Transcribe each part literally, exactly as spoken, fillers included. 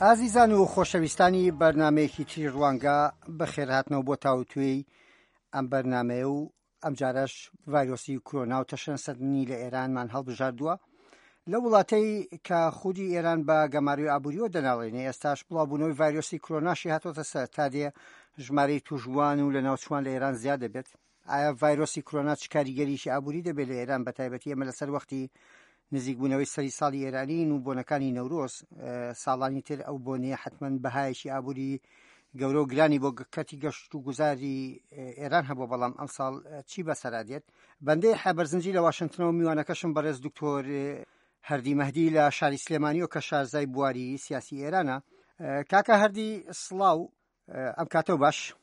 ئازیزان و خۆشەویستانی بەرنمەیەکی تری ڕوانگە بەخێر هاتنەوە بۆ تاوتوێی ئەم بەرنمەیە و ئەم جارەش ڤایرۆسی کۆرۆنا و تەشەنسەردنی لە ئێرانمان هەڵبژاردووە لە وڵاتەی کە خودی ئێران بە گەماروی ئابووریەوە دەناڵێنێ. ئێستاش بڵاوبوونەوەی ڤایرۆسی کۆرۆناشی هاتۆتە سەر تا دێ ژمارەی تووشبووان و لە ناوچوان لە ئێران زیاد دەبێت. ئایا ڤایرۆسی کۆرۆنا چ کاریگەریشی ئابووری دەبێت لە ئێران بەتایبەتی ئێمە لەسەر وەختی نزیکبوونەوەی سەری ساڵی ئێرانین و بۆنەکانی نەورۆز ساڵانی تر ئەو بۆنەیە حتمەن بەهایشی ئابووری گەورە و گرانی بۆ کەتی گەشت و گوزاری ئێران هەبوو، بەڵام ئەم ساڵ چی بەسەرادێت؟ بەندەی حەبەرزنجی لە واشنگتنەوە میوانەکەشم بەڕێز دکتۆر هەردی مەهدی لە شاری سلێمانی و کە شارزای بواری سیاسی ئێرانە. کاکە هەردی سڵاو، ئەم کاتەوە باش؟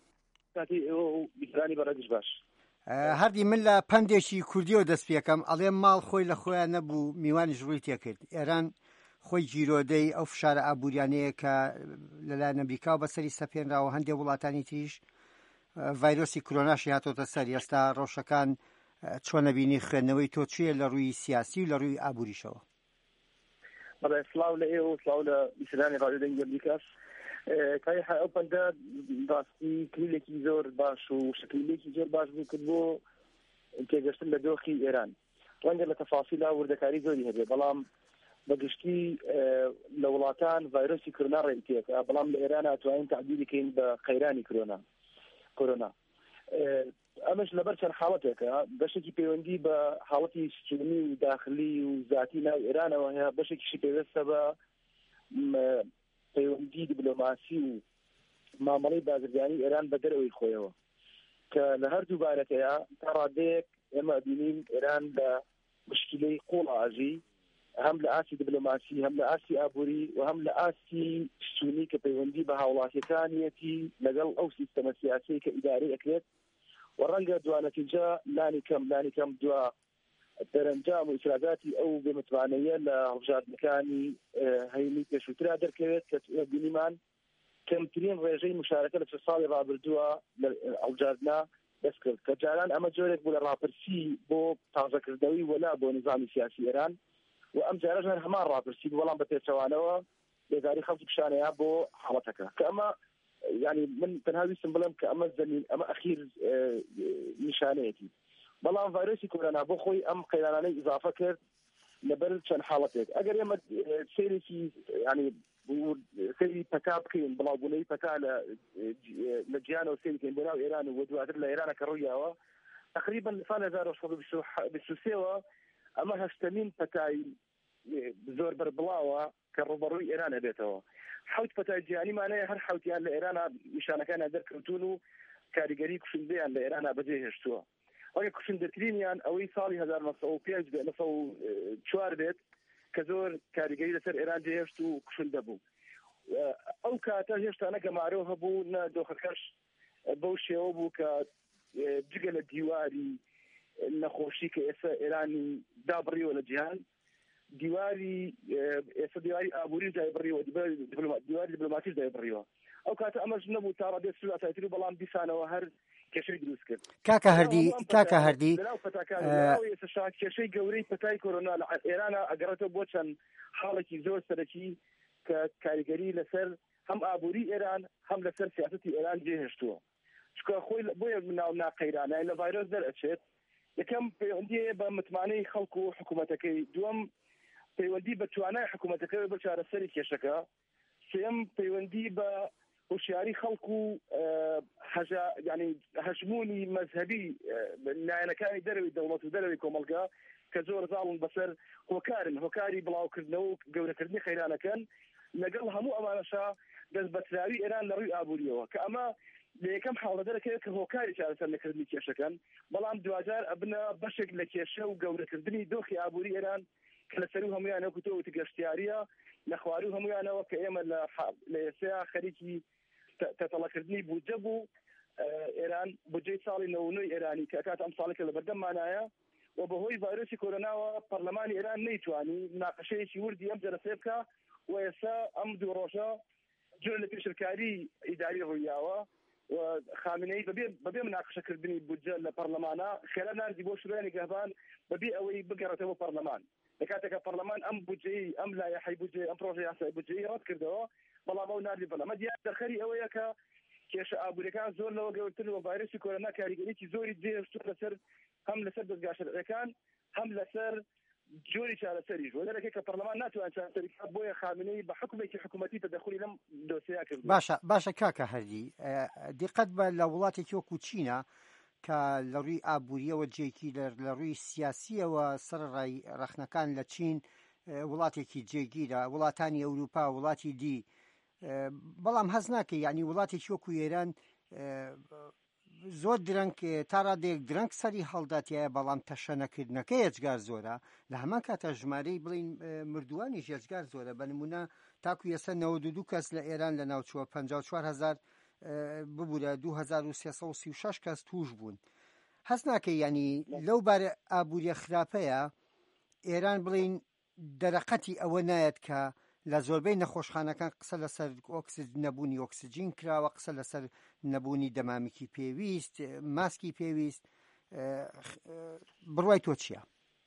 باش هەردی من لە پندێکی کوردیەوە دەست پێکەم، ئەڵێم ماڵ خۆی لە خۆیان نەبوو میوانی ژووری تێکرد. ئێران خۆی جیرۆدەی ئەو فشارە ئابووریانەیە کە لەلایەن ئەمریکا و بەسەری سەپێنراوە هەندێک وڵاتانی تریش ڤایرۆسی کۆرۆناشی هاتۆتە سەر. ئێستا ڕەوشەکان چۆنە بینی خوێندنەوەی تۆ چییە لە ڕووی سیاسی و لە ڕووی ئابووریشەوە؟ بەڵێ سڵاو لە ئێوە و سڵاو لە بیسەرانی ڕادیۆ دەنگی ئەمریکاس. کای ئەو پەندە ڕاستی کلیلێکی زۆر باش و شکلێکی زۆر باش بوو کرد بۆ تێگەشتن لە دۆخی ئێران. ڕەنگە لە تەفاسیلا وردەکاری زۆری هەبێ، بەڵام بەگشتی لە وڵاتان ڤایرۆسی کۆرۆنا ڕێکێکە، بەڵام لە ئێران ئەتوانین تعبیری بکەین بە قەیرانی کۆرۆنا کۆرۆنا ئەمەش لەبەر چەند حاڵەتێکە. بەشێکی پەیوەندی بە حاڵەتی سیستمی و داخلی و ذاتی ناو ئێرانەوە هەیە، بەشێکیشی پێوەستە بە پەیوەندی دیبلۆماسی و مامەڵەی بازرگانی ئێران بە دەرەوەی خۆیەوە، کە لە هەردوو بارەکەیە تا ڕادەیەک ئێمە بینین ئێران لە مشکلەی قوڵاژی هەم لە ئاسی دیبلۆماسی، هەم لە ئاسی ئابووری و هەم لە ئاسی سونی کە پەیوەندی بە هاوڵاتیەکانیەتی لەگەڵ ئەو سیستەمە سیاسی کە ئیدارەی ئەکرێت و ڕەنگە دوانەتیجە لانی کەم لانی کەم دوا دەرەنجام و ئیسراداتی ئەو بێمتوانەیە لە هەڵبژاردنەکانی هەینی پێشووترا دەرکەوێت کە بینیمان کەمترین ڕێژەی مشارەکە لە چه ساڵی ڕابردووە لە هەڵبژاردنە دەست کرد، کە جاران ئەمە جۆرێک بوو لە ڕاپرسی بۆ تازەکردنەوەی وەلا بۆ نظامی سیاسی ئێران، و ئەم جارەش هەمان ڕاپرسی بوو، بەڵام بە پێچەوانەوە بێداری خەڵکی پیشانەیە بۆ حاڵەتەکە، کە ئەمە یعنی من تەنها ویستم بڵێم کە ئەمە زەمین ئەمە ئەخیر نیشانەیەتی. بەڵام ڤایرۆسی کۆرۆنا بۆ خۆی ئەم قەیرانانەی ئیزافە کرد لەبەر چەند حاڵەتێک. ئەگەر ئێمە سێرێکی ینی سەیری پەتا بکەین، بڵاوبوونەوەی پەتا لە جیانەوە سێری بکەین بۆ ناو ئێران و دواتر لە ئێرانە کە ڕوویاوە تقریبا لە ساڵی هەزار و سەد و بیست و سێەوە ئەمە هەشتمین پەتای زۆر بەربڵاوە کە ڕوبەڕووی ئێران هەبێتەوە. حوت پەتای جیهانیمانەیە، هەر حوتیان لە ئێرانە نیشانەکانیان دەرکەوتون و کاریگەری کوشندەیان لە ئێرانە بەجێهێشتووە. وەگە کوشندەترینیان ئەوەی ساڵی هەزار و نۆ سەد و پێنج نۆ سەد و چوار بێت کە زۆر کاریگەری لەسەر ئێران جێهێشت و کوشندە بوو. ئەو کاتە هێشتا نە گەمارۆ هەبوو نە دۆخەکەش بەو شێوە بوو کە جگە لە دیواری نەخۆشی کە ئێستا ئێرانی دابڕیوە لە جیهان، دیواری ئێستا دیواری ئابووری دای بڕیوە، دیواری دیبلۆماتیش دای بڕیوە. ئەو کاتە ئەمەش نەبوو تا ڕادێت سوود ئاساییتر و بەڵام دیسانەوە هەر کێشەی دروست کرد. کاکە هەردی کاکە هەردی کێشەی گەورەی پەتای کۆرۆنا لە ئێرانە ئەگەڕێتەوە بۆ چەند حاڵێکی زۆر سەرەکی کە کاریگەری لەسەر هەم ئابووری ئێران هەم لەسەر سیاسەتی ئێران جێهێشتووە. چکە خۆی بۆیە ناو ناقەیرانە لە ڤایرۆس دەرئەچێت. یەکەم پەیوەندی بە متمانەی خەڵکو و حکوومەتەکەی، دووەم پەیوەندی بە توانای حکوومەتەکەی بە چارەسەری کێشەکە، سێم پەیوەندی بە هوشیاری خەڵکو و ینی هەژمونی مەذهبی لایەنەکانی دەرەوەی دەوڵەت و دەرەوەی کۆمەلگا کە زۆر زاڵن بەسەر هۆکارن هۆکاری بڵاوکردنەوە و گەورەکردنی خەیرانەکەن، لەگەڵ هەموو ئەمانەشا دەست بەتراوی ئێران لە ڕووی ئابووریەوە، کە ئەمە لە یەکەم حاڵە دەرەکەوێت کە هۆکاری چارەسەر لەکردنی کێشەکەن، بەڵام دوجار ئەبنە بەشێک لە کێشە و گەورەکردنی دۆخی ئابووری ئێران کە لەسەر و هەمویانەوە کوتەوەتی گەشتیاریە لە خواری و هەمویانەوە کە ئێمە لە ئێستا خەریکی تەتەڵەکردنی بودجە بوو. ئێران بودجەی ساڵی نەوەنۆی ئێرانی کە کات ئەم ساڵێکە لە بەردەممانایە و بەهۆی ڤایرۆسی کۆرۆناوە پەرلەمانی ئێران نەیتوانی مناقەشەیەکی وردی ئەم جەرەسێ بکە، و ئێستا ئەم دوو ڕۆژە جۆر لە پێشرکاری ئیداری ڕوویاوە و خامنەی بەبێ مناقەشەکردنی بودجە لە پەرلەمانە خێرا ناردی بۆ شوێنی گەهبان بەبێ ئەوەی بگەڕێتەوە پەرلەمان. لە کاتێکە پەرلەمان ئەم بودجەی ئەم لایحەی بودجێ ئەم پرۆژەی یاسای بودجەی ڕەت کردەوە، بەڵام ئەو نردی بەڵام ئەمە دیار دەرخەری ئەوەیە کە کێشە ئابوووریەکان زۆر لەوە گەورەتر و ڤایرۆسی کۆرۆنا کاریگەریی زۆری جێهێشتووە لەسەر هەم لەسەر دەستگا شەرعیەکان هەم لەسەر جۆری چارەسەریش وەدەرەکەی کە پەرلەمان ناتوان چارەسەری بکات بۆیە خامنەی بە حکومێکی حکوومەتی تەدەخولی لەم دۆسەیە کرد. باشە باشە کاکە هەردی دیقەت بە لە وڵاتێکی وەکو چینە کە لە ڕووی ئابوووریەوە جێکی لە ڕووی سیاسیەوە سەرڕای ڕەخنەکان لە چین وڵاتێکی جێگیرە وڵاتانی ئەوروپا وڵاتی دی بەڵام هەز ناکە یعنی وڵاتێکی وەکو ئێران زۆر درەنگ تا ڕادێک درەنگ سەری هەڵداتایە بەڵام تەشەنەکردنەکە هێچگار زۆرە لە هەمان کاتە ژمارەی بڵین مردووانی هێچگار زۆرە بە نمونە تاکو ئێستا نەوەد و دوو کەس لە ئێران لە ناوچووە پەنجاو و چوار هەزار ببوورە دوو هەزار و سێسەد و سی و شەش کەس توش بوون هەست ناکە ینی لەو بارە ئابووریە خراپەیە ئێران بڵین دەرەقەتی ئەوە نایەت کە لە زۆربەی نەخۆشخانەکان قسە لەسەر ئۆکسج نەبوونی ئۆکسجین کراوە قسە لەسەر نەبوونی دەمامکی پێویست ماسکی پێویست بڕوای تۆ چییە؟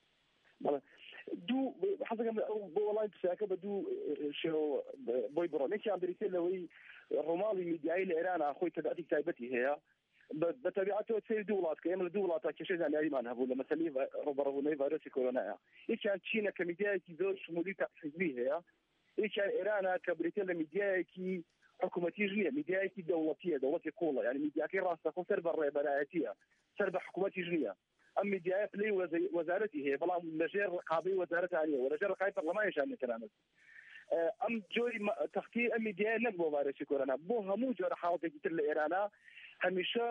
دوو حەزەکەم بۆ وەڵای پرسیاکە بە دوو شێوە بۆی بڕۆم یەکیان بریتێ لەوەی ڕۆماڵی میدیایی لە ئێرانە خۆی تەبعەتی تایبەتی هەیە بەتەبیعەتەوە سێ دوو وڵات کە ئێمە لە دوو وڵاتە کێشەی زانیاریمان هەبوو لە مەسەلەی ڕوبەڕوونەی ڤایرۆسی کۆرۆنایە یەکیان چینە کە میدیایەکی زۆر شمولی حیزبی هەیە یەکیان ئێرانە کە بریتێ لە میدیایەکی حکوومەتیش نییە میدیایەکی دەوڵەتیە دەوڵەتی کۆڵە یعنی میدیاکەی ڕاستەخۆ سەر بە ڕێبەرایەتیە سەر بە حکوومەتیش نییە ئەم میدیایە پلەی وەزارەتی هەیە بەڵام لەژێر ڕقابەی وەزارەتانیە و لەژێر ڕقابەی پەرلەمانیشان نەکرامەت ئەم جۆری تەختی ئەم میدیایە نەک بۆ ڤایرۆسی کۆرۆنا بۆ هەموو جۆرە حاڵەتێکی تر لە ئێرانە هەمیشە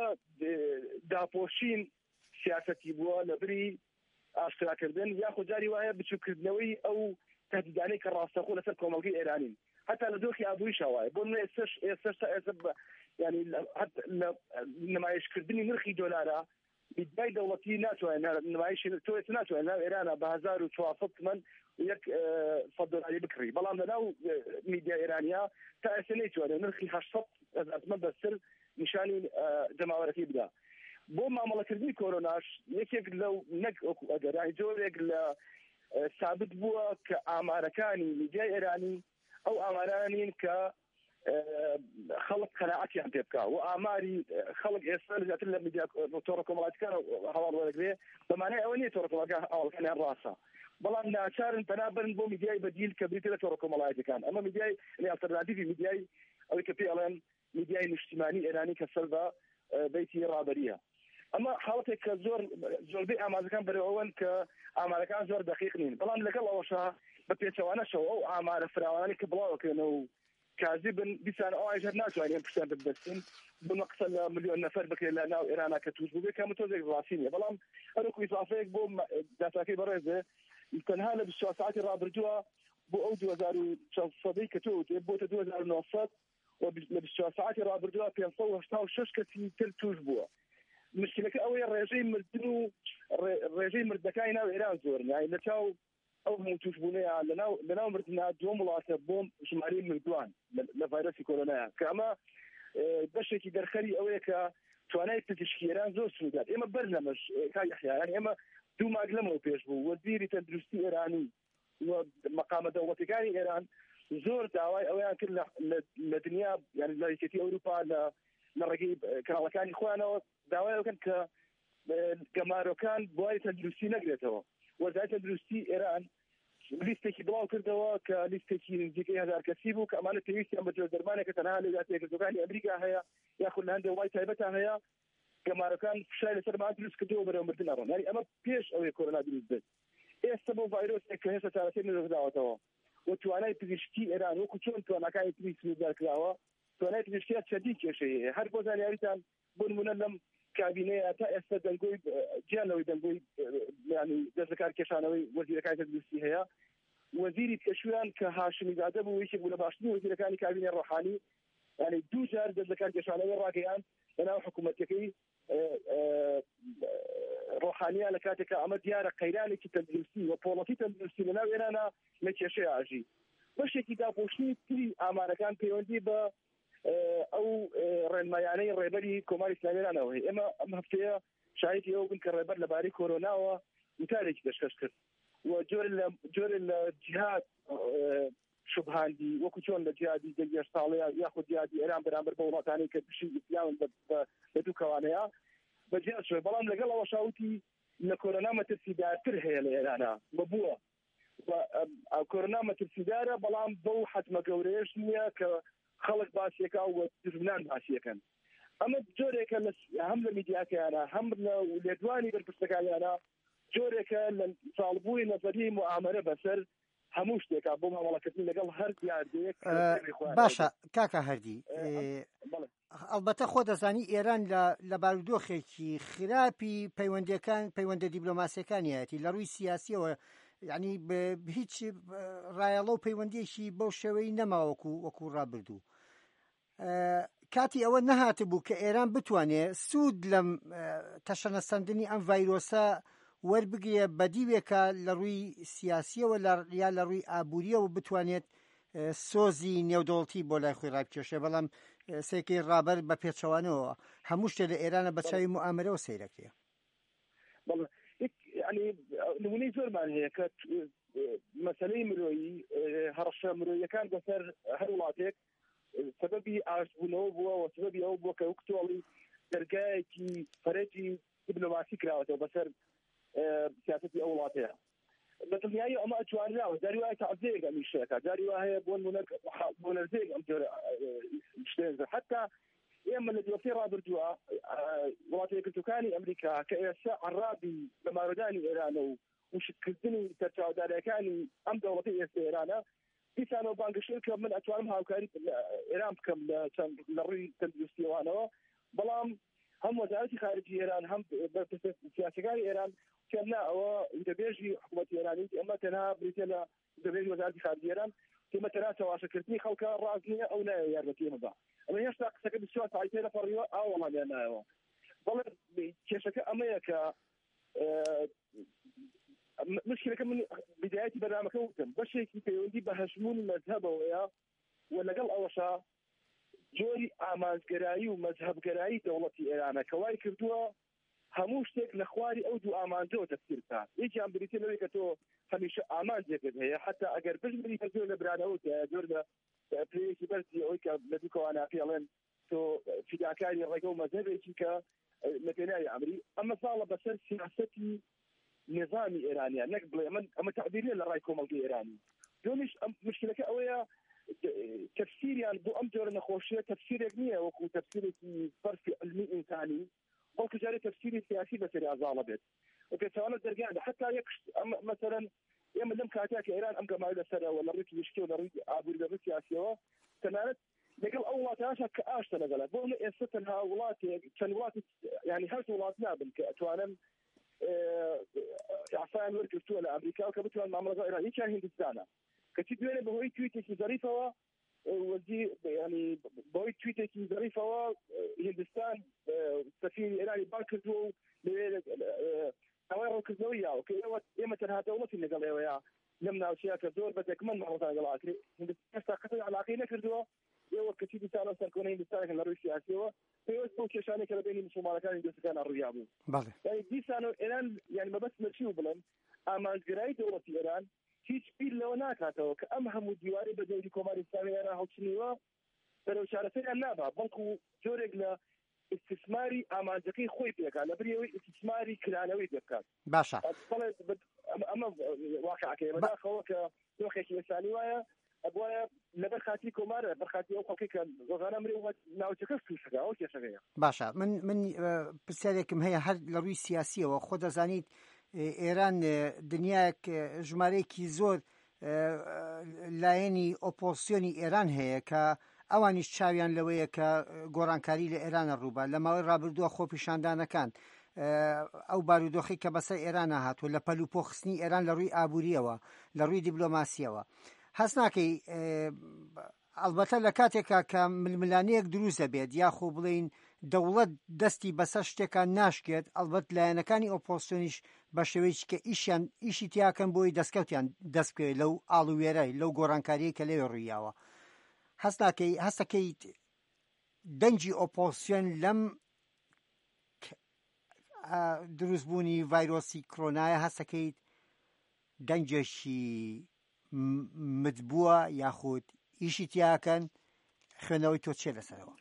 داپۆشین سیاسەتی بووە لە بری ئاشکراکردن یاخود جاری وایە بچووکردنەوەی ئەو تهدیدانەی کە ڕاستەخۆ لەسەر کۆمەڵگەی ئێرانین هەتا لە دۆخی ئابووریش وایە بۆ ئێستش ئێستش تا ئێستا ینی لە نمایشکردنی نرخی دۆلارە میدیای دەوڵەتی ناتوانێت نمایش تۆ ناتوانێت ناو ئێرانە بە هەزار و چوارسەد تمەن یەک سەد دۆلاری بکڕی بەڵام لەناو میدیای ئێرانیا تا ئێستا نەیتوانێت نرخی هەشت سەد هەزار تمەن بەسەر نیشانی جەماوەرەکەی بدا بۆ مامەڵەکردنی کۆرۆناش یەکێک لەو نەک ئەگەرانی جۆرێک لە ثابت بووە کە ئامارەکانی میدیای ئێرانی ئەو ئامارانین کە خەڵک قەناعەتیان پێ بکات و ئاماری خەڵک ئێستا زیاتر لە میدیا تۆڕە کۆمەڵایەتیەکان هەواڵ وەرەگرێ بەمانای ئەوە نییە تۆڕە کۆمەڵایەتیەکان هەواڵەکانیان ڕاستە بەڵام ناچارن پەنابەرن بۆ میدیای بەدیل کە بریتە لە تۆڕە کۆمەڵایەتیەکان ئەمە میدیای ئالتەرناتیڤی میدیای ئەوەی کە پێی ئەڵێن میدیای نیشتیمانی ئێرانی کە سەر بە بەیتی ڕابەریە ئەمە حاڵەتێک کە زۆر زۆربەی ئامازەکان بەرەوەن کە ئامارەکان زۆر دقیق نین بەڵام لەگەڵ ئەوەشە بە پێچەوانەشەوە ئەو ئامارە فراوانی کە بڵاوەکەنەوە و کازی بن بیسان ئەو ئاژەر ناتوانین پرسیان بدەستین بنە قسە لە ملیۆن نەفەر بکرێت لە ناو ئێرانە کە توش بوو کە تۆزێک ڕاستی نیە بەڵام هەروکو ئیسافەیەک بۆ داتاکەی بەڕێزێ تەنها لە بیست و چوار ساعتی ڕابردووە بۆ ئەو دوو هەزار و چەند سەدەی کە تۆ وتێ بۆتە دوو هەزار و نۆ سەد و لە بیست و چوار ساعتی ڕابردووە پێنج سەد و هەشتا و شەش کەسی تر توش بووە مشکلەکە ئەوەیە ڕێژەی مردن و ڕێژەی مردەکانی ناو ئێران زۆر یعنی لە چاو ئەو هەموو توشبوونەیە لەناو مردنا دووەم وڵاتە بۆم ژمارەی مردووان لە ڤایرۆسی کۆرۆنایە کە ئەمە بەشێکی دەرخەری ئەوەیە کە توانای پزیشکی ئێران زۆر سوودات ئێمە بەر لەمەش کاک یحیا یعنی ئێمە دوو مانگ لەمەوە پێش بوو وەزیری تەندروستی ئێرانی و مەقامە دەوڵەتەکانی ئێران زۆر داوای ئەویان کرد لە دنیا یعنی لە یەکێتی ئەوروپا لە لە ڕێگەی کەناڵەکانی خۆیانەوە داوای ئەوکەن کە گەمارۆکان بۆی تەندروستی نەگرێتەوە وەزارەتی تەندروستی ئێران لیستێکی بڵاو کردەوە کە لیستێکی نزیکەی هەزار کەسی بوو کە ئەمانە پێویستیان بە جۆردەرمانێکە تەنها لە ویلایەتە یەکگرتووەکانی ئەمریکا هەیە یاخود لە هەندێک وڵاتی تایبەتە هەیە گەمارەکان فشار لەسەرمان دروست کردەوە بەرەو مردن ئەڕۆن یعنی ئەمە پێش ئەوەی کۆرۆنا دروست بێت ئێستا بۆ ڤایرۆسێک کە هێستا چارەسەری نەدەداوەتەوە و توانای پزیشکی ئێران وەکو چۆن تواناکانی تری سنوردار کراوە توانای پزیشکیات چەندین کێشەیە هەیە هەر بۆ زانیاریتان بۆ نمونە لەم کابینەیە تا ئێستا دەنگۆی گیانەوەی دەنگۆی ینی دەست لە کار کێشانەوەی وەزیرەکانی تەندروستی هەیە وەزیری کەشویان کە هاشمی زادە بوو یەکێک بوو لە باشترین وەزیرەکانی کابینەی ڕۆحانی ینی دوو جار دەست لە کار کێشانەوەی ڕاگەیاند لەناو حکوومەتەکەی ڕۆحانیا لە کاتێکە ئەمە دیارە قەیرانێکی تەندروستی و پۆڵەتی تەندروستی لەناو ئێرانە لە کێشەی ئاژی بەشێکی داپۆشتنی تری ئامارەکان پەیوەندی بە ئەو ڕێنمایانەی ڕێبەری کۆماری ئیسلامیەرانەوە هەیە ئێمە ئەم هەفتەیە شایەتی ئەوە بن کە ڕێبەر لەبارەی کۆرۆناوە وتارێکی دەشکەش کرد و جۆرە لە جۆرە لە جیهات شبهاندی وەکو چۆن لە جیادی دەگەر ساڵەیە یاخود جیادی ئێران بەرامبەر بە وڵاتانی کە پشی ئیسلام لە دوو کەوانەیە بەجیا شوێ بەڵام لەگەڵ ئەوە شاوتی لە کۆرۆنا مەترسیدارتر هەیە لە ئێرانە بەبووە کۆرۆنا مەترسیدارە بەڵام بەو حەتمە گەورەیەش نییە کە خەڵک باسیەکە و دژمنان باسیەکەن ئەمە جۆرێکە هەم لە میدیاکەیانە هەم لە لێدوانی بەرپرسەکانیانە جۆرێکە لە ساڵبووی نەزەری موعامەرە بەسەر هەموو شتێکە بۆ مامەڵەکردنی لەگەڵ هەر دیاردەیەک باشە کاکە هەردی ئەلبەتە خۆ دەزانی ئێران لە بارودۆخێکی خراپی پەیوەندیەکان پەیوەندە دیبلۆماسیەکانیەتی لە ڕووی سیاسیەوە یعنی هیچ ڕایەڵە و پەیوەندیەکی بەو شێوەی نەماوەکو وەکو ڕابردوو کاتی ئەوە نەهاتە بوو کە ئێران بتوانێت سوود لەم تەشەنەسەندنی ئەم ڤایرۆسە وەربگرێ بەدیوێکە لە ڕووی سیاسیەوە یا لە ڕووی ئابوووریەوە بتوانێت سۆزی نێودەوڵەتی بۆ لای خۆی ڕابکێشێ بەڵام سێکەی ڕابەر بە پێچەوانەوە هەموو شتێ لە ئێرانە بە چاوی موعامەرەوە سەیرەکرێ نمونەی زۆرمان هەیە کە مەسەلەی مرۆیی هەڕەشە مرۆیەکان بەسەر هەر وڵاتێک سببی ئاشبوونەوە بووە و سببی ئەو بووە کە وەکتۆڵی دەرگایەکی فەرەجی دیبلۆماسی کراوەتەوە بەسەر سیاسەتی ئەو وڵاتەیە لە دڵنیایی ئەمە ئەتوانراوە جاری وایە تەعزیەیەک ئەمی شتێکە جاری وا هەیە بۆ نەرزەیەک ئەم جۆرە شتێک حتا ئێمە لە دووەفی ڕابردووە وڵاتە یەکگرتووەکانی ئەمریکا کە ئێستا عەرابی لە مارۆدانی ئێرانە و وشکردنی سەرچاودارەکانی ئەم دەوڵەتی ئێستا ئێرانە دیسانەوە بانگشتن کە من ئەتوانم هاوکاری ئێران بکەم لە ڕووی تەندروستیەوانەوە بەڵام هەم وەزارەتی خارجی ئێران هەم سیاسەکانی ئێران کەمنا ئەوە دەبێژی حکوومەتی ئێرانی ئەمە تەنها بریتە لە دەبێژی وەزارەتی خارجی ئێران ئێمە تەنها تەماشاکردنی خەڵکە ڕاست نییە ئەو نایە یارمەتی ئێمەدا ئەمە هێشتا قسەکە بسیار ساعتێ لەپەڕیوە ئاو وەڵامیان نایەوە بەڵێ کێشەکە ئەمەیە کە مشکلەکە من بدایەتی بەرنامەکە وتم بەشێکی پەیوەندی بە هەژمون مەذهبەوەیە و لەگەڵ ئەوەشا جۆری ئامانجگەرایی و مەذهبگەرایی دەوڵەتی ئێرانە کە وای کردووە هەموو شتێک لە خواری ئەو دوو ئامانجەوە تەفسیر بکات یەکیان بریتە لەوەی کە تۆ هەمیشە ئامانجێکت هەیە حتا ئەگەر بژبری بە زۆر لە برانەوت زۆر لە پێیەکی بەرزی ئەوەی کە لە دوو کەوانە پێڵێن تۆ فیداکاری ڕێگە و مەذهبێکی کە لە پێناوی ئەمری ئەمە ساڵە بەسەر سیاسەتی نظامی ئێرانیان نەک بڵێ من ئەمە تعبیرێ لە ڕای کۆمەڵگەی ئێرانی دومیش مشکلەکە ئەوەیە تفسیریان بۆ ئەم جۆرە نەخۆشیە تفسیرێک نییە وەکو تفسیرێکی فەرسی علمی ئینسانی بەڵکو جارێ تفسیری سیاسی بەسەری ئازاڵە بێت وپێچەوانە دەرگیان حتا یەک مەسەرەن ئێمە لەم کاتێک کە ئێران ئەم گەمای لەسەرەوە لە ڕووی گشتی و لە ڕووی ئابووری لە ڕووی سیاسیەوە تەنانەت لەگەڵ ئەو وڵاتانەشە کە ئاشتە لەگەڵە بۆ ئێستا تەنها وڵاتێک چەند وڵاتی یعنی هەر وڵات نابن کە ئەتوانن عفان وەرگرتووە لە ئەمریکا و کە بتوان مامەڵەگە ئێران هیچیان هیندستانە کەچی دوێنێ بەهۆی تویتێکی زەریفەوە وەزی ینی بەهۆی تویتێکی زەریفەوە هیندستان سەفیری ئێرانی بان کردووە و لەوێ ئەوەی ڕووکردنەوەی یاوە کە ئێمە تەنها دەوڵەتی لەگەڵ ئێوەیە لەم ناوچەیە کە زۆر بەدەکمەن ماڵەتان لەگەڵ ئاکرێ هێستا قەتەی عەلاقەی نەکردووە ئێوە کەچی دیسانە سەرکۆنەی هیندستانێکن لە ڕووی سیاسیەوە پێوەست بۆ کێشانێک کە لە بینی موسڵمانەکانی دۆستەکانە ڕوویا بوو یعنی دیسانە ئێران یعنی مەبەست لە چی بڵێن ئامانجگەرایی دەوڵەتی ئێران هیچ بیر لەوە ناکاتەوە کە ئەم هەموو دیواری بە دەوری کۆماری ئیسلامی ئێران هەڵچنیوە بەرەو چارەسەریان نابا بەڵکو جۆرێک لە استثماری ئامانجەکەی خۆی پێکات لە بریەوەی استثماری کرانەوەی دەکات باشە ئەمە واقعەکەی بەداخەوە کە دۆخێکی ئێسانی وایە ئەبوایە لەبەر خاتی کۆمارە بەرخاتی ئەو خەڵکی کە ڕۆژانە مرێ ناوچەکە تووشەکە ئەو کێشەکەیە باشە من من پرسیارێکم هەیە هەر لە ڕووی سیاسیەوە خۆ دەزانیت ئێران دنیایەک ژمارەیەکی زۆر لایەنی ئۆپۆزیسیۆنی ئێران هەیە کە ئەوانیش چاویان لەوەیە کە گۆڕانکاری لە ئێرانە ڕووبە لە ماوەی ڕابردووە خۆپیشاندانەکان ئەو بارودۆخی کە بەسەر ئێران هاتووە لە پەلوپۆخستنی ئێران لە ڕووی ئابووریەوە لە ڕووی دیبلۆماسیەوە هەست ناکەی ئەلبەتە لە کاتێکا کە ململانەیەک دروست دەبێت یاخۆ بڵین دەوڵەت دەستی بەسەر شتێکان ناشکێت ئەلبەت لایەنەکانی ئۆپۆزیسیۆنیش بە شێوەیەکی کە ئیشیان ئیشی تیاکەن بۆی دەستکەوتیان دەستکەوێت لەو ئاڵوێرەی لەو گۆڕانکاریە کە لەوێ ڕوویاوە هەست ناکەی هەستەکەیت دەنجی ئۆپۆزیسیۆن لەم دروستبوونی ڤایرۆسی کۆرۆنایە هەستەکەیت دەنجێکی متبووە یاخود ئیشی تیاکەن خوێنەوەی تۆ چێ لەسەرەوە؟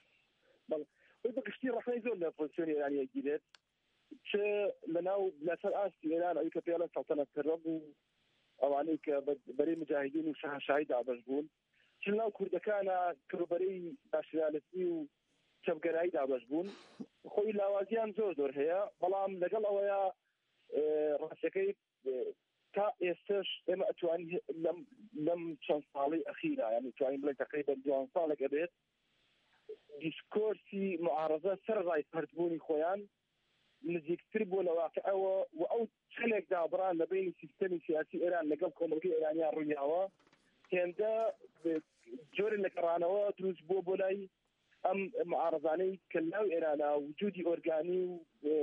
بەگشتی ڕخنەی زۆر لە پۆزیسیۆنی ئێرانیە گیرێت چ لەناو لەسەر ئاستی ئێران ئەوەی کە پێڵەن سەڵتەنەتکردە بوو ئەوانەی کە بەرەی مجاهیدین و شاهنشاهی دابەش بوون چ لەناو کوردەکانە کە بەرەی ناشنالیستی و چەپگەرایی دابەش بوون خۆی لاوازیان زۆر زۆر هەیە بەڵام لەگەڵ ئەوەیە ڕاستەکەی تا ئێستش ئێمە ئەتوانین لەم چەند ساڵی ئەخیرە یعنی توانین بڵێن تقریباً دوان ساڵێک ئەبێت دیسکۆرسی معارەزە سەرڕای پەردبوونی خۆیان نزیکتر بوو لە واقعەوە و ئەو چەندێک دابڕان لە بینی سیستەمی سیاسی ئێران لەگەڵ کۆمەلگەی ئێرانیان ڕوویاوە هێندە جۆرە لە گەڕانەوە دروست بووە بۆ لای ئەم معارەزانەی کە لەناو ئێرانە وجودی ئۆرگانی و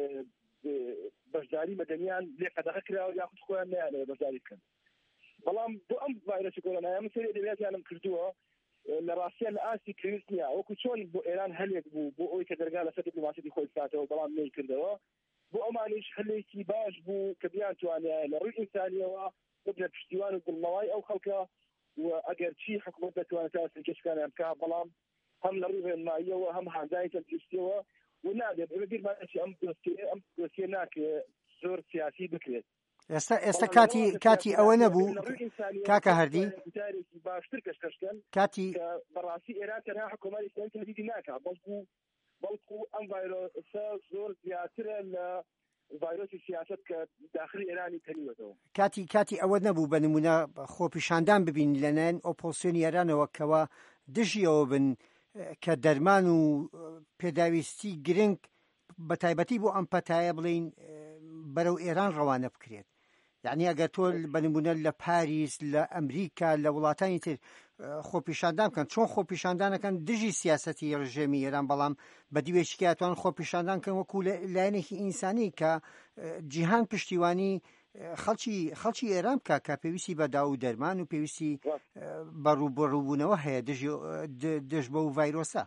بەشداری مەدەنیان لێ قەدەغە کراوە یاخود خۆیان نەیانەوە بەشداری بکەن بەڵام بۆ ئەم ڤایرۆسی کۆرۆنایە من سەری ئەدەبیاتیانم کردووە لە ڕاستیان لە ئاستی پێویست نییە وەکو چۆن بۆ ئێران هەلێک بوو بۆ ئەوی کە دەرگا لەسەر دیپلۆماسیەتی خۆی بکاتەوە بەڵام نەیکردەوە بۆ ئەمانیش هەلێکی باش بوو کە بیان توانایە لە ڕووی ئینسانیەوە ببنە پشتیوان و دڵنەوای ئەو خەڵکە و ئەگەر چی حکوومەت دەتوانێت تا سەرکەشەکانیان بکات بەڵام هەم لە ڕووی ڕێنماییەوە هەم هاندانی تەندروستیەوە و نابێت ئێمە بیرمانەچی ئەم دۆسیە ئەم دۆسیە ناکرێت زۆر سیاسی بکرێت ئێستا ئێستا کاتی کاتی ئەوە نەبوو کاکە هەردی باشتر کەشکەشکەن کاتی بەڕاستی ئێران تەنها حکوومەتی ئیسلامی تهدیدی ناکات بەڵکو بەڵکو ئەم ڤایرۆسە زۆر زیاترە لە ڤایرۆسی سیاست کە داخلی ئێرانی تەنیوەتەوە کاتی کاتی ئەوە نەبوو بە نمونە خۆپیشاندان ببین لەنایەن ئۆپۆزیسیۆنی ئێرانەوە کەوە دژیەوە بن کە دەرمان و پێداویستی گرنگ بە تایبەتی بۆ ئەم پەتایە بڵین بەرەو ئێران ڕەوانە بکرێت یعنی ئەگەر تۆ بە نمونە لە پاریس لە ئەمریکا لە وڵاتانی تر خۆپیشاندان بکەن چۆن خۆپیشاندانەکەن دژی سیاسەتی ڕژێمی ئێران بەڵام بە دیوێشکاتوان خۆپیشاندان کەن وەکو لایەنێکی ئینسانی کە جیهان پشتیوانی خەڵکی خەڵکی ئێران بکە کە پێویستی بە داو و دەرمان و پێویستی بەڕووبەڕووبوونەوە هەیە دژ بە و ڤایرۆسە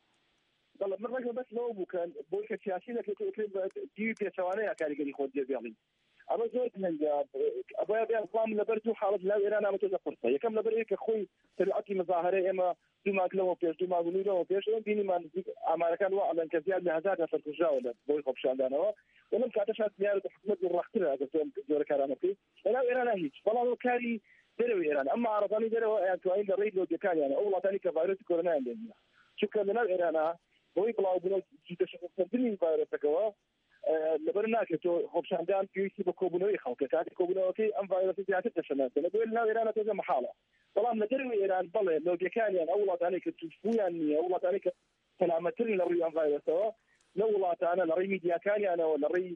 من ڕێگە بەس لەوە بووکەن بۆی کە سیاسی دەکرێت دیوی پێچەوانەیە کاریگەری خۆت دێبێڵین ئەمە زۆر گرنگە ئەبەیە بێن بڵام لەبەر دوو حاڵەت لەو ئێران ئەمەتۆ قورسە یەکەم لەبەر ئەوەی کە خۆی سەرعەتی مزاهرە ئێمە دوو مانگ لەوە پێش دوو مانگ و نوورەوە پێش ئەوە بینیمان ئامارەکان وا ئەڵێن کە زیاد لە هەزار نەفەر کوژراوە لە بۆی خۆپیشاندانەوە و لەم کاتەش دیارە حکوومەت ڕەخترە ئەگەر تۆ زۆرە کارانە بکەیت لەناو ئێرانە هیچ بەڵام کاری دەرەوەی ئێران ئەم معارەزانەی دەرەوە ئەیان توانین لە ڕێی لۆجەکانیانە ئەو وڵاتانی کە ڤایرۆسی کۆرۆنایان لێنە چونکە لەناو ئێرانە بۆی بڵاوبوونەوە جوتەشەکردنی ڤایرۆسەکەەوە لەبەر ناکرێت تۆ خۆپیشاندان پێویستی بە کۆبوونەوەی خەڵکە کاتی کۆبوونەوەکەی ئەم ڤایرۆسی زیاتر دەشەنێتەوە لەبەر لەناو ئێرانە تۆزە مەحاڵە بەڵام لە دەرەوەی ئێران بڵێ لۆگەکانیان ئەو وڵاتانەی کە تووشبوویان نییە ئەو وڵاتانەی کە سەلامەتترن لە ڕووی ئەم ڤایرۆسەوە لەو وڵاتانە لە ڕێی میدیاکانیانەوە لە ڕێی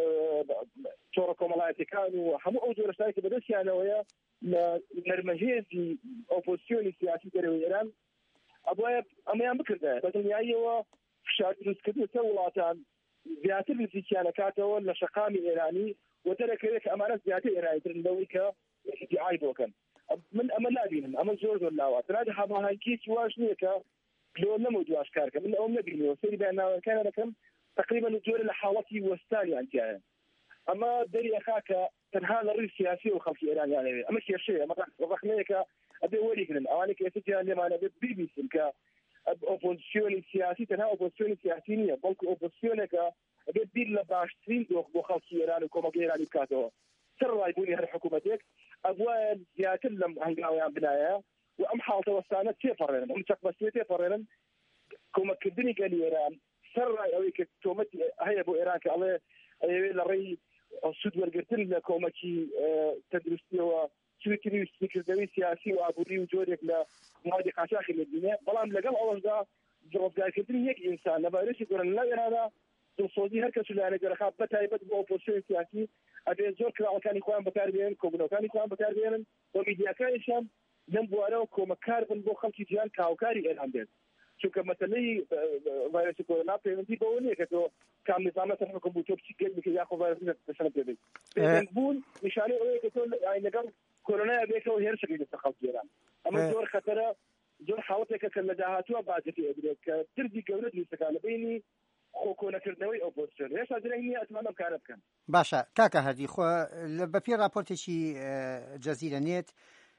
چۆڕە کۆمەڵایەتەکان و هەموو ئەو جۆرە شتانی کە بەدەستیانەوەیە لە نەرمەهێزی ئۆپۆزیسیۆنی سیاسی دەرەوەی ئێران ئەبوایە ئەمەیان بکردایە بە دڵنیاییەوە فشار دروستکردن سەر وڵاتان زیاتر نزیکیان دەکاتەوە لە شەقامی ئێرانی و دەرەکەوێت کە ئەمانە زیاتر ئێرانیترن لەوەی کە ئیدعای بۆکەن من ئەمە نابینم ئەمە زۆر زۆر لاواتر هذا هەماهەنگیی واش نییە کە لۆ نەمە دوواش کارکە من ئەوم نبینەوە سەری بەیانناوەکانە دەکەم تقریبا جۆرە لە حاڵەتی وەستانیانتیایە ئەمە دەریەخا کە تەنها لە ڕووی سیاسی و خەڵکی ئێرانیانەوێ ئەمە کێشەیە ئەمە ڕەخنەیەکە ئەبێ وەریگرن ئەوانەی کە ئێستایان لێمانە بێت بیبیستن کە ئۆپۆزیسیۆنی سیاسی تەنها ئۆپۆزیسیۆنی سیاسی نییە بەڵکو ئۆپۆزیسیۆنێکە ئەبێت بیر لە باشترین دۆخ بۆ خەڵکی ئێران و کۆمەڵگەی ئێرانی بکاتەوە سەر ڕایبوونی هەر حکوومەتێک ئەبوایە زیاتر لەم هەنگاویان بنایە و ئەم حاڵتە وەستانە تێپەڕێنن ئەم چەقبەستیە تێپەڕێنن کۆمەکردنی گەلی ئێران سەر ڕای ئەوەی کە تۆمەتی هەیە بۆ ئێران کە ئەڵێ ئەوێ لە ڕێی سوود وەرگرتن لە کۆمەکی تەندروستیەوە سوێتی ویستکردنەوەی سیاسی و ئابووری و جۆرێک لە موادی قاچاقی لێبینێ بەڵام لەگەڵ ئەوەشدا ڕۆزگارکردنی یەک ئینسان لە ڤایرۆسی کۆرۆنا لە ئێراندا دڵسۆزی هەر کەس لایەنە گەرەخا بەتایبەت بۆ ئۆپۆزیسیۆنی سیاسی ئەبێ زۆر کراوەکانی خۆیان بەکاربێنن کۆبوونەوەکانی خۆیان بەکاربێنن بۆ میدیاکانیشیان لەم بوارەوە کۆمەکار بن بۆ خەڵکی جیهان کاوکاری ئێران بێت چونکە مەسەلەی ڤایرۆسی کۆرۆنا پەیوەندی بەوە نییە کە تۆ کام نظامە سەرحکم بوو تۆ بچی گەل بکە یاخۆ ڤایرۆسی دەشەنە پێ بێت پێوەندبوون نیشانەی ئەوەیە کە تۆ لەگەڵ کۆرۆنای ئەبێتەوە هێرشێکی لەسەر خەڵکی ئێران ئەمە زۆر خەتەرە زۆر حاڵەتێکە کە لە داهاتووە باجەتی ئەبرێت کە دردی گەورە دروستەکە لە بینی خۆ کۆنەکردنەوەی ئۆپۆزیسیۆن هێشتا درەنگ نییە ئەتوانم کارە بکەن باشە کاکە هەردی خۆ بە پێی راپۆرتێکی جەزیرە نێت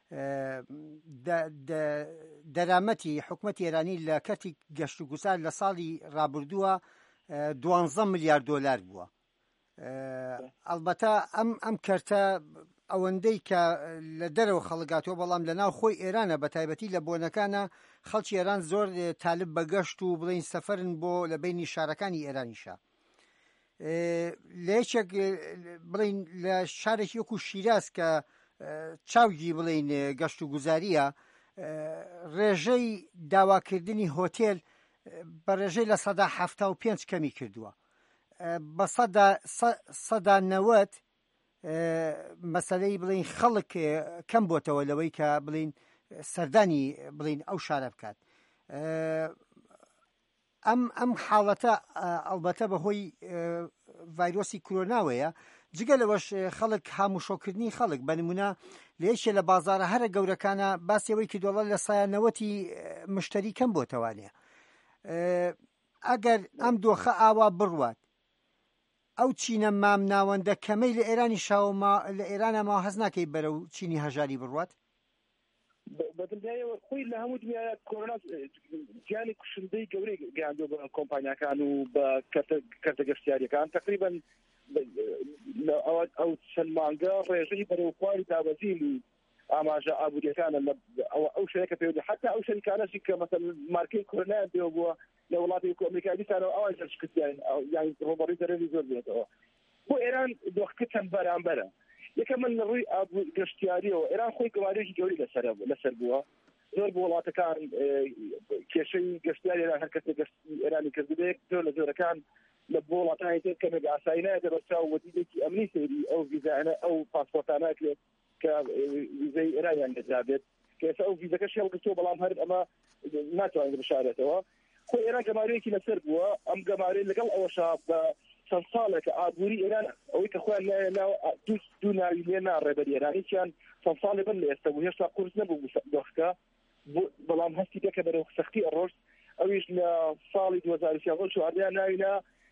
دەرامەتی حکوومەتی ئێرانی لە کەتی گەشت و گوزار لە ساڵی ڕابردووە دوانزە ملیارد دۆلار بووە. ئەلبەتە ئەم ئەم کەرتە ئەوەندەی کە لە دەرەوە خەڵگاتەوە، بەڵام لە ناو خۆی ئێرانە بە تایبەتی لە بۆنەکانە خەڵکی ئێران زۆر تالب بە گەشت و بڵین سەفەرن بۆ لە بینی شارەکانی ئێرانیشە. لە یەکێک بڵین لە شارێکی وەکو شیراز کە چاوگی بڵین گەشت و گوزاریە، ڕێژەی داواکردنی هۆتێل بە ڕێژەی لە سەدا هەفتا و پێنج کەمی کردووە. بە سەدا نەوەت مەسەلەی بڵین خەڵک کەم بۆتەوە لەوەی کە بڵین سەردانی بڵین ئەو شارە بکات. ئەم ئەم حاڵەتە ئەلبەتە بەهۆی ڤایرۆسی کۆرۆناوەیە. جگە لەوەش خەڵک هاموشۆکردنی خەڵک بە نمونە لە یەکێ لە بازارە هەرە گەورەکانە باسیەوەی کردووەڵە لە سایانەوەتی مشتری کەم بۆتەوانێ. ئەگەر ئەم دۆخە ئاوا بڕوات، ئەو چینە مام ناوەندە کەمەی لە ئێرانی شاوما لە ئێرانە ما هەز ناکەی بەرە و چینی هەژاری بڕوات؟ بەدڵنیایەوە خۆی لە هەموو دنیاە کۆرۆنا گیانی کوشندەی گەورەی گەیاندووە بە کۆمپانیاکان و بە کەرتە گەشتیاریەکان. تقریبا ئەو چەند مانگە ڕێژەی بەرەوخواری دابەزین و ئاماژە ئابوووریەکانە ئەو شەیەکە پێوە، حتا ئەو شەریکانەشی کە مەسەڵ مارکەی کۆرۆنایان پێوە بووە لە وڵاتی ئەمریکای دیسانەوە ئەوان شکستیان یانی ڕۆبەڕی دەرەوی زۆر بێتەوە. بۆ ئێران دۆخەکە چەند بەرامبەرە. یەکەم من لە ڕووی گەشتیاریەوە ئێران خۆی گەواریێکی گەوری لەسەر بووە. زۆر بۆ وڵاتەکان کێشەی گەشتیاری ئێران هەر کەسێک گەشتی ئێرانی کردبێت زۆر لە زۆرەکان لە بۆ وڵاتانی تر کەمێک ئاسایی نایەتە بەرچاو وەتیرێکی ئەمنی سەیری ئەو ڤیزانە ئەو پاسپۆرتانە کرێت کە ڤیزەی ئێرانیان دەجابێت کە ئێستا ئەو ڤیزەکەش هەڵگرتووە، بەڵام هەر ئەمە ناتوانێت بشارێتەوە. خۆی ئێران گەمارەیەکی لەسەر بووە. ئەم گەمارەی لەگەڵ ئەوەشا بە چەند ساڵێکە ئابووری ئێران ئەوەی کە خۆیان دوو ناوی لێ ناڕێبەر ئێرانییان چەند ساڵێ بەر لە ئێستا بوو، هێشتا قورس نەبوو دۆخەکە، بەڵام هەستی پێکە بەرەو سەختی ئەڕۆژ. ئەویش لە ساڵی دوو هەزار و چواردە ناوینا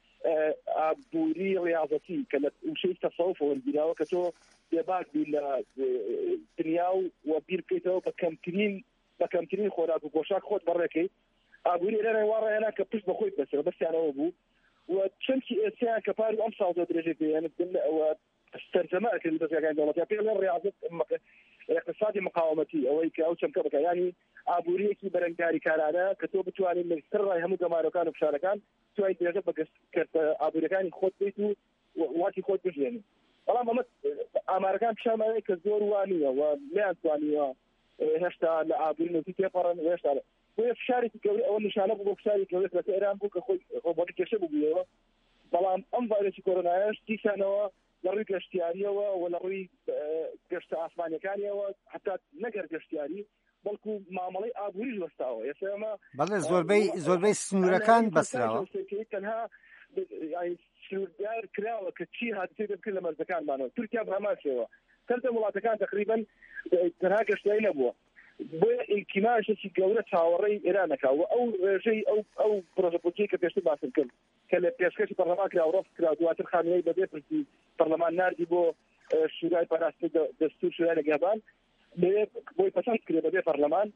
ئابووری ڕیاضەتی کە لە وشەی تەسەووفەوە وەرگیراوە کە تۆ بێباک بی لە دنیا و بیر بکەیتەوە بە کەمترین بە کەمترین خۆراک و پۆشاک خۆت بەڕێکەیت. ئابووری ئێران وا ڕێیانە کە پشت بەخۆی بەسەوە بەستیانەوە بوو و چەندی ئێسیان کە پاری ئەم ساڵ زۆر درێژێ پێیانت ئەوە تەرجەمە ئەکرد بەزیەکانی دەوڵەتی پێ لە ڕیاضەت اقتصادی مقاومەتی ئەوەی کە ئەو چەمکە بکە، یانی ئابووریەکی بەرەنگاری کارانە کە تۆ بتوانین لە سەر ڕای هەموو گەمارەکان و فشارەکان توای درێژە بە کەرتە ئابووریەکانی خۆت بیت و وڵاتی خۆت بژێنی. بەڵام ئەمە ئامارەکان پیشانمانەیە کە زۆر وانییە و لیان توانیوە هێشتا لە ئابووری نوتی تێپەڕن هێشتا بۆیە فشارێکی گەورە ئەوە نیشانە بوو بۆ فشاری گەورە لە ئێران بوو کە خۆی ڕۆبۆتی کێشە بووبوویەوە. بەڵام ئەم ڤایرۆسی کۆرۆنایەش دیسانەوە لە ڕووی گەشتیاریەوە و لە ڕووی گەشتە ئاسمانیەکانیەوە حتا نەگەر گەشتیاری بەڵکو مامەڵەی ئابووریش وەستاوە. ئێستا بەڵێ زۆربەی زۆربەی سنوورەکان بەسراوە، تەنها سنووردار کراوە کە چی هاتووی بکرد لە مەرزەکانمانەوە. تورکیا بەهەماشەوە چەندە وڵاتەکان تقریبا تەنها گەشتیاری نەبووە. بۆیە ئیلتیماشێکی گەورە چاوەڕێی ئێرانەکە و ئەو ڕێژەی ئەو ئەو پرۆژەپۆرتی کە پێشتر باسم کرد کە لە پێشکەشی پەرلەمان کرا ڕۆست کرا دواتر خانەی بەبێ پرسی پەرلەمان ناردی بۆ شورای پاراستنی دەستور شورای نەگەهبان بۆی پەسەند کرێ بەبێ پەرلەمان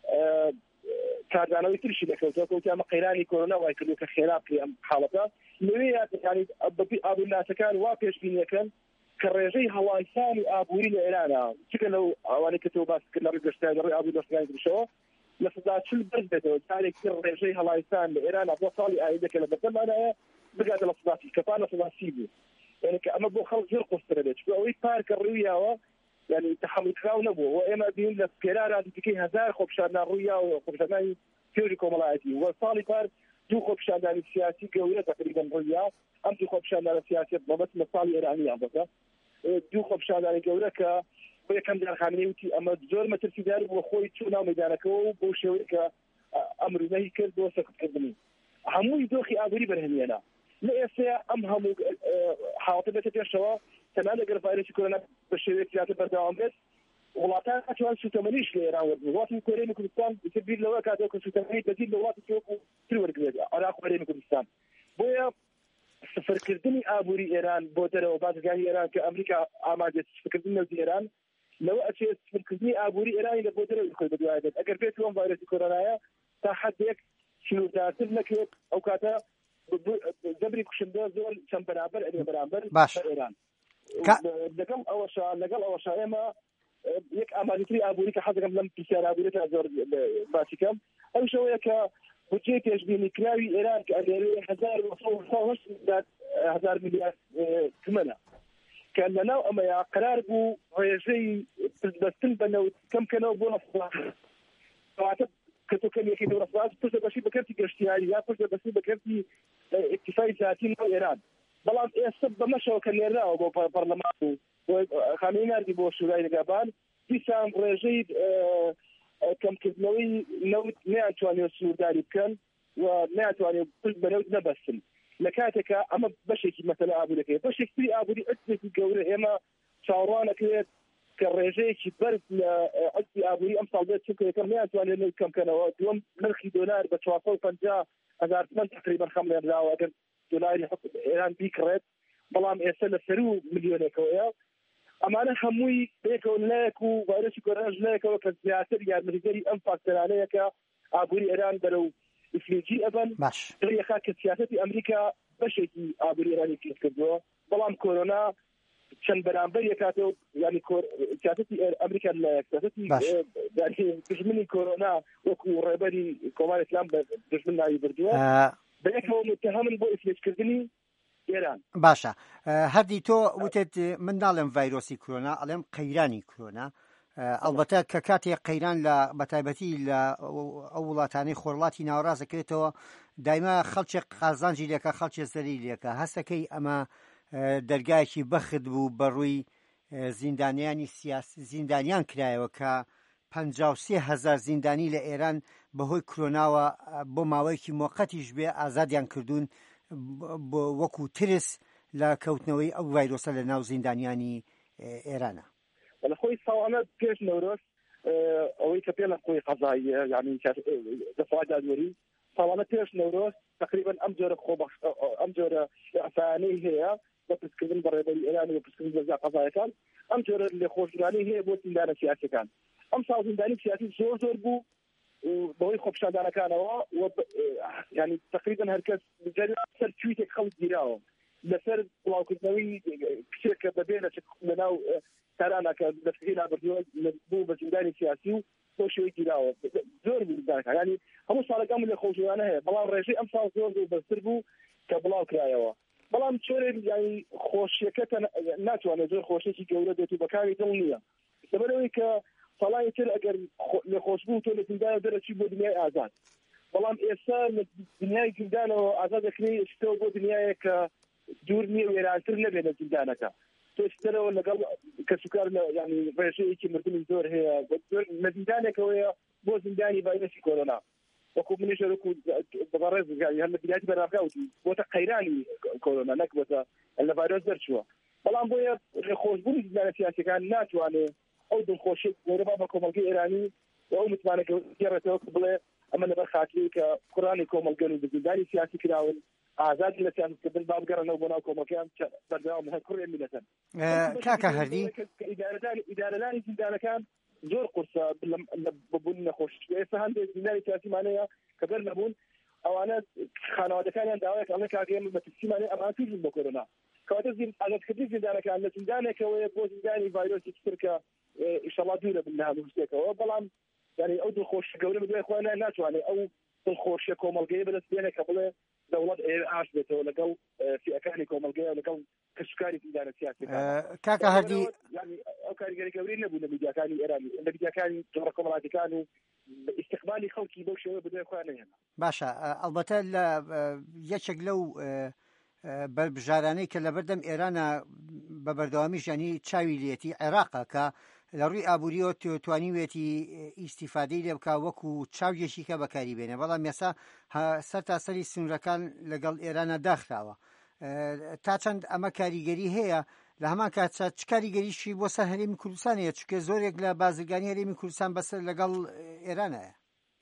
کاردانەوەی ترشی دەکەوتەوە کە ئەمە قەیرانی کۆرۆنا وای کردو کە خێراب کرێ ئەم حاڵەتە لەوەیە ینی ئابوورناسەکان وا پێشبینیەکەن کە ڕێژەی هەڵایسانی ئابووری لە ئێرانە چکە لەو ئەوانەی کە تۆ باس کرد لە ڕووی گەشتیاری لە ڕووی ئابووری دەستگای بشەوە لە سەدا چل بەرز بێتەوە جارێک تر ڕێژەی هەڵایسان لە ئێرانە بۆ ساڵی ئایندە کە لە بەردەمانایە بگاتە لە سەدا کەپان لە سەدا سی بوو. یعنی کە ئەمە بۆ خەڵک زۆر قورسترە بێت چکە ئەوەی پارکە ڕوویاوە یعنی تحمل کراو نەبووە و ئێمە بین لە پێراران دیکەی هەزار خۆپیشاندان ڕوویاوە و خۆپیشاندانی پێوری کۆمەڵایەتی و ساڵی پار دوو خۆپیشاندانی سیاسی گەورە تقریبا ڕوویا ئەم دوو خۆپیشاندانە سیاسی بەبەست لە ساڵی ئێرانیان بەکە دوو خۆپیشاندانی گەورە کە بۆ یەکەم جارخانەی وتی ئەمە زۆر مەترسیدار بووە خۆی چوو ناو مەیدانەکەەوە و بۆ شێوەیە کە ئەمرونەی کرد بۆ سەختکردنی هەمووی دۆخی ئابووری بەرهەمێنە. لە ئێستا ئەم هەموو حاڵەتە بێتە پێشەوە تەنها لەگەر ڤایرۆسی کۆرۆنا بە شێوەیەکی زیاتر بەردەوام بێت وڵاتان ئەتوان سوتەمەنیش لە ئێران وەرگرن. وڵاتی کۆرەی کوردستان بیر لەوە کاتێک کە سوتەمەنی بەدیل لە وڵاتی تۆکو تر وەرگرێت عێراق و هەرێمی کوردستان. بۆیە سفرکردنی ئابووری ئێران بۆ دەرەوە بازرگانی ئێران کە ئەمریکا ئامادەیە سفرکردن نەوزی ئێران لەوە ئەچێت سفرکردنی ئابووری ئێرانی لە بۆ دەرەوەی خۆی بەدوایدێت ئەگەر بێت وەم ڤایرۆسی کۆرۆنایە تا حدێک سنووردارتر نەکرێت ئەو کاتە دەبری کوشندە زۆر چەند بەرامبەر ئەنێ بەرامبەر ئێران لەگەڵ ئەوەشا لەگەڵ ئەوەشا ئێمە یەک ئامادەتری ئابووری کە حەزەکەم لەم پرسیار ئابووری تا زۆر باسی کەم ئەو شەوەیە کە بودجێ پێشبینی کراوی ئێران کە ئەلێرەیە هەزار میلیارد تمەنە کە لەناو ئەمەیە قرار بوو ڕێژەی بەستن بە نەوت کەمکەنەوە بۆ ڕەفڵاتە کەتۆکەمیەکەی دەوڵەتباز پشتە بەشی بەکەرتی گەشتیاری یا پشتە بەشی بەکەرتی ئیکتیفای ذاتی ناو ئێران بەڵام ئێستا بەمەشەوە کە نێراوە بۆ پەرلەمان و خانووی ناردی بۆ شورای نەگەبان دیسان ڕێژەی کەمکردنەوەی نەوت نەیانتوانێت سنوورداری بکەن و نەیانتوانێت پشت بە نەوت نەبەستن لە کاتێکە ئەمە بەشێکی مەسەلە ئابووریەکەی بەشێکی ئابووری ئەجزێکی گەورە ئێمە چاوەڕوانەکرێت کە ڕێژەیەکی بەرز لە عەجزی ئابووری ئەم ساڵ بێت چونکە یەکەم نەیانتوانێت نەوت کەمکەنەوە دووەم نرخی دۆلار بە چوار سەد و پەنجا هەزار تمەن تقریبا خەم لێنراوە ئەگەر دۆلاری ئێران بیکڕێت بەڵام ئێستا لە سەر و ملیۆنێکەوەیە ئەمانە هەمووی بێکەوە لایەک و ڤایرۆسی کۆرۆناش لایەکەوە کە زیاتر یارمەتیدەری ئەم فاکتەرانەیە کە ئابووری ئێران بەرەو ئیفلیجی ئەبن دەریەخا کە سیاسەتی ئەمریکا بەشێکی ئابووری ئێرانی پێش کردووە بەڵام کۆرۆنا چەند بەرامبەر یەکاتەوە ینی سیاسەتی ئەمریکا لایەک سیاسەتی دژمنی کۆرۆنا وەکو ڕێبەری کۆماری ئیسلام بە دژمن ناوی بردووە بەیەکەوە متهمن بۆ ئیفلیجکردنی ئێران. باشە هەردی تۆ وتێت من ناڵێم ڤایرۆسی کۆرۆنا ئەڵێم قەیرانی کۆرۆنا ئەلبەتە کە کاتێک قەیران لە بەتایبەتی لە ئەو وڵاتانەی خۆرڵاتی ناوەڕاستەکرێتەوە دایما خەڵکێک قازانجی لێکە خەڵکێ زەری لێکە هەستەکەی ئەمە دەرگایەکی بەخت بوو بەڕووی زیندانیانی سیاسی زیندانیان کرایەوە کە پەنجا و سێ هەزار زیندانی لە ئێران بەهۆی کۆرۆناوە بۆ ماوەیەکی مۆقەتیش بێ ئازادیان کردوون بۆ وەکو ترس لە کەوتنەوەی ئەو ڤایرۆسە لە ناو زیندانیانی ئێرانە لە خۆی ساڵانە پێش نەورۆز ئەوەی کە پێ لە خۆی قەزاییە یعنی دەفاع دادوەری ساڵانە پێش نەورۆز تقریبا ئەم جۆرە خۆبەخش ئەم جۆرە ئەفانەی هەیە بە پرسکردن بە ڕێبەری ئێرانی و پرسکردن بە قەزایەکان ئەم جۆرە لێخۆشرانی هەیە بۆ زیندانە سیاسیەکان ئەم ساڵ زیندانی سیاسی زۆر زۆر بوو بەهۆی خۆپیشاندانەکانەوە ینی تقریبا هەرکەس سەر تویتێک خەڵک گیراوە لەسەر بڵاوکردنەوەی کچێک کە بەبێنە لەناو تارانەکە دەستگیری نابردووە بوو بە زیندانی سیاسی و بۆ شێوەی گیراوە زۆر بوو زیندانەکان ینی هەموو ساڵەکان لێخۆشرانە هەیە بەڵام ڕێژەی ئەم ساڵ زۆر زۆر بەرزتر بوو کە بڵاو کرایەوە بەڵام چۆرێک ینی خۆشیەکە ناتوانێت زۆر خۆشێکی گەورە بێت و بەکاری دڵ نییە لەبەرەوەی کە ساڵانی تر ئەگەر لێخۆش بوو تۆ لە زیندانە دەرەچی بۆ دنیای ئازاد بەڵام ئێستا لە دنیای زیندانەوە ئازاد دەکرێت شتەوە بۆ دنیایە کە دوور نییە وێرانتر نەبێت لە زیندانەکە تۆشترەوە لەگەڵ کەسوکار ینی ڕێژەیەکی مردنی زۆر هەیە لە زیندانێکەوەیە بۆ زیندانی ڤایرۆسی کۆرۆنا وەکو منیش وەکو بەڕێز هەر لە بیلاتی بەراقاوتی بۆتە قەیرانی کۆرۆنا نەک بۆتە لە ڤایرۆس دەرچووە بەڵام بۆیە خۆشبوونی زیندانە سیاسیەکان ناتوانێت ئەو دڵخۆشی گەورە بە کۆمەلگەی ئێرانی و ئەو متمانەکە گێڕێتەوە بڵێ ئەمە لەبەر خاتری کە قورانی کۆمەلگەن و زیندانی سیاسی کراون ئازادی لە سیاستکردن بابگەڕنەوە بۆ ناو کۆمەلگەیان بەردەوام هەر کوڕی میلەتەن کاکە هەردی ئیدارەدانی زیندانەکان زۆر قورسە ببوون نەخۆش ئێستا هەندێک زیندانی سیاسیمانەیە کە بەر نەبوون ئەوانە خانەوادەکانیان داوای ئەڵێ کاگەیان بە ترسیمانێ ئەمان توژن بۆ کۆرۆنا کەواتە ئازادکردنی زیندانەکان لە زیندانێکەوەیە بۆ زیندانی ڤایرۆسی تر کە ئیشەڵا دوورە بن لە هەموو شتێکەوە بەڵام ینی ئەو دڵخۆشی گەورە بدوێ خۆیان ناتوانێت ئەو دڵخۆشیە کۆمەلگەیە بەدەست بێنێ کە بڵێ دەوڵەت ئاش بێتەوە لەگەڵ فیەکانی کۆمەلگەیە لەگەڵ کەسوکاری زیندانە سیاسی کاکە هەردی ئەو کاریگەری گەورەی نەبوو لە میدیاکانی ئێرانی لە میدیاکانی جۆرە کۆمەڵاتیەکان و ئیستیقبالی خەڵکی بەو شێوە بدوێ خۆیان نەهێنا باشە ئەلبەتە لە یەکێک لەو بەربژارانەی کە لەبەردەم ئێرانە بە بەردەوامیش ینی چاوی لێتی عێراقە کە لە ڕووی ئابووریەوە توانیوێتی ئیسیفادەی لێ بکە وەکو چاویەکی کە بەکاری بێنێ بەڵام ئێستا سەر تا سەری سنوورەکان لەگەڵ ئێرانە داخراوە تا چەند ئەمە کاریگەری هەیە لە هەمان کاتە چ کاریگەریشی بۆ سەر هەرێمی کوردستانەیە چکە زۆرێک لە بازرگانی هەرێمی کوردستان بەسەر لەگەڵ ئێرانەیە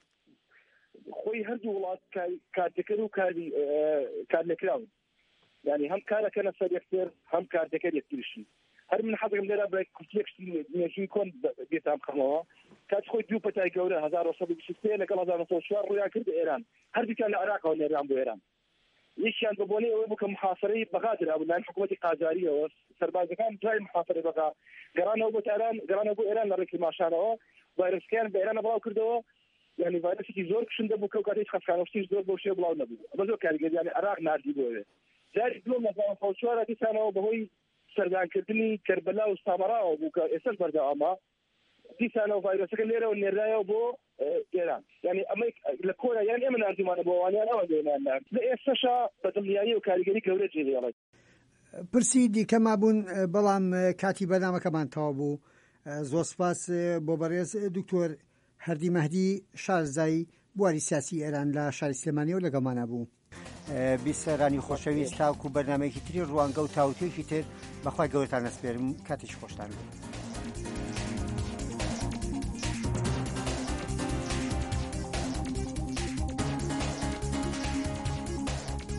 خۆی هەردوو وڵات کاردەکەر و کارنەکراون یعنی هەم کارەکەنە سەر یەکتر هەم کاردەکەر یەکترشی هەر من حەزم لێرە بە کوتێکشی کۆن بێتام خەمەوە کات خۆی دوو پەتای گەورە هەزار و سەد و بیست و سێ لەگەڵ هەزار و نۆ سەد و چوار ڕوویان کرد ئێران هەردووکیان لە عێراقەوە نێران بۆ ئێران یەکیان بە بۆنەی ئەوەی بوو کە محاسەرەی بەغا بوو لای حکوومەتی قاجاریەوە سەربازەکان دوای محاسەرەی بەغا گەڕانەوە بۆ تاران گەڕانەوە بۆ ئێران لە ڕێکی ماشانەوە ڤایرۆسەکان بە ئێرانە بڵاو کردەوە یعنی ڤایرۆسێکی زۆر کشندە بوو کە و کاتێک خەفخانەشتی زۆر بۆ شێ بڵاو نەبوو ئەمە زۆر کاریگەری یعنی عێراق ناردی بۆوێ جاری دووەم لە هەزار و نۆ سەد و چوار دیسانەوە بەهۆی سەردانکردنی کەربەلا و سامەراوە بوو کە ئێستاش بەردەوامە دیسانەوە ڤایرۆسەکە لێرەوە نێرایەوە بۆ ئێران یعنی ئەمە لە کۆرە یان ئێمە ناردیمانە بۆ ئەوانیان ئەوە لێمان نارد لە ئێستاشا بەدڵنیایی و کاریگەری گەورە جێدێڵێت پرسی دیکەما بوون بەڵام کاتی بەرنامەکەمان تەواو بوو زۆر سپاس بۆ بەڕێز دکتۆر هەردی مەهدی شارزایی بواری سیاسی ئێران لە شاری سلێمانیەوە لەگەڵمانە بوو. بیسەرانی خۆشەویست تاوکو بەرنامەیەکی تری ڕوانگە و تاوتوێکی تر بەخوای گەورەتان ئەسپێرم کاتێکی خۆشتان بێت.